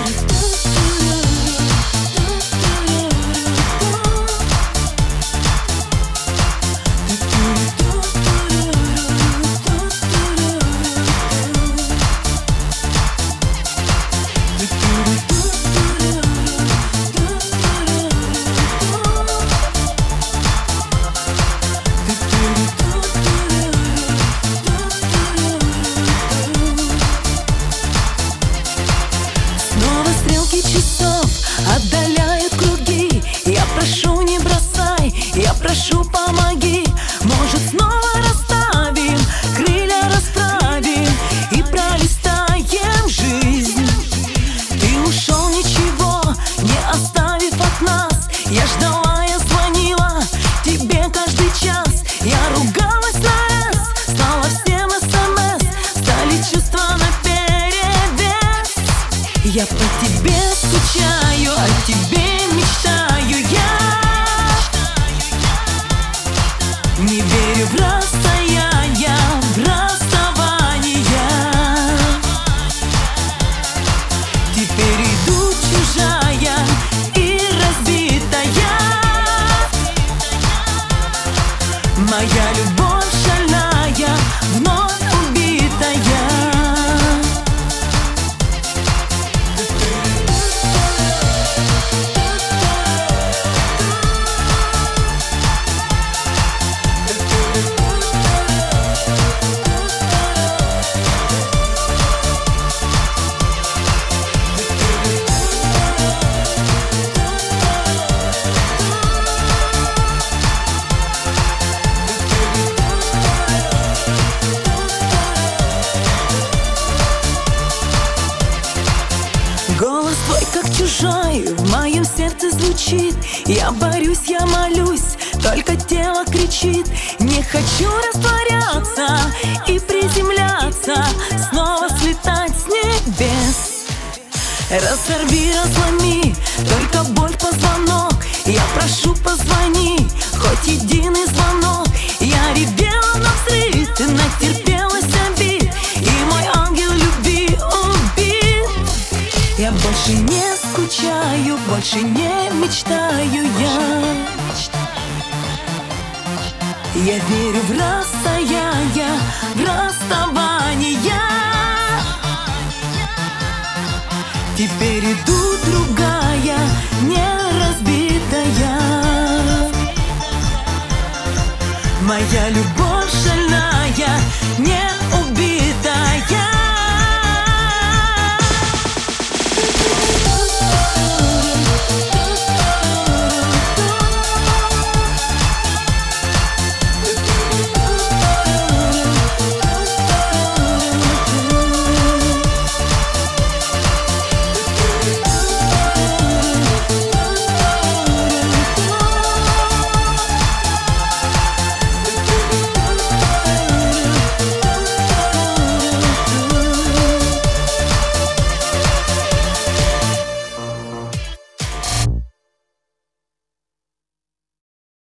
Отдаляют круги. Я прошу, не бросай, я прошу, помоги. Может, снова расставим, крылья расправим и пролистаем жизнь. Ты ушел, ничего не оставив от нас. Я ждала, я звонила тебе каждый час. Я ругалась на «С», слала всем СМС. Стали чувства наперевес. Я по тебе скучаю, о тебе мечтаю я. Не верю в расстояние, в расставание. Теперь иду чужая и разбитая. Моя любовь шальная, вновь убитая. Голос твой как чужой в моем сердце звучит. Я борюсь, я молюсь, только тело кричит. Не хочу растворяться и приземляться, снова слетать с небес. Разорви, разломи, только боль в позвонок. Я прошу, позвони, хоть единый звонок. Я ревела навзрыд, ты натерпелась обид, и мой ангел любви убит. Я больше не скучаю, больше не мечтаю я. Я верю в расстояние, в расставание. Теперь иду другая, не разбитая. Моя любовь шальная, не